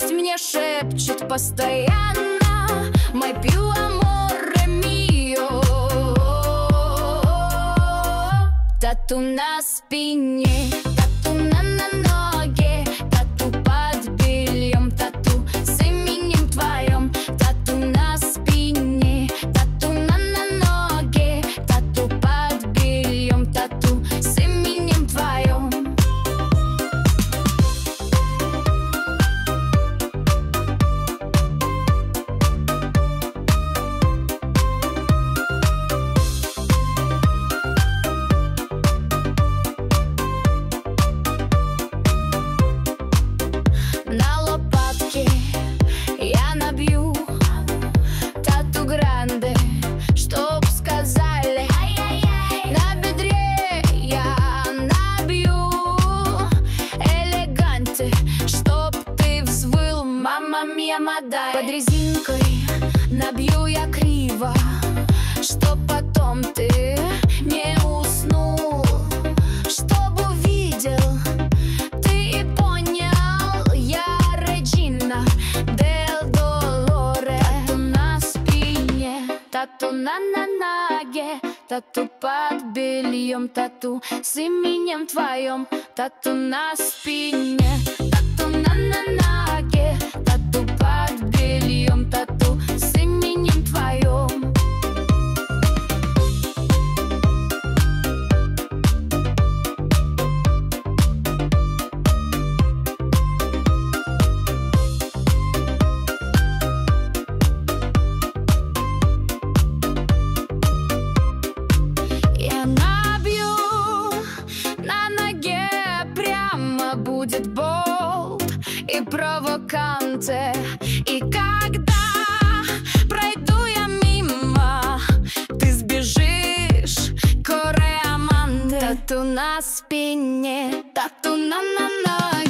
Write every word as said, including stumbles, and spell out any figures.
Пусть мне шепчет постоянно мой più amore mio. Тату на спине, тату на, на ноге, тату под бельем, тату с именем твоем. Тату на спине, тату на, на ноге, тату под бельем, тату с именем твоем. На лопатке я набью тату гранде, чтоб сказали. На бедре я набью элеганте, чтоб ты взвыл мамма мия мадай. Под резинкой набью я криво, чтоб потом ты не уснул, чтоб увидел ты и понял. Я Реджина Дель Долоре. Тату на спине, тату на, на ноге, тату под бельем, тату с именем твоем. Тату на спине, тату на, на ноге, тату под бельем, тату с именем твоем. Я набью на ноге, прямо будет болт и провоканте. И когда пройду я мимо, ты сбежишь, кореаманте. Тату на спине, тату на, на ноге.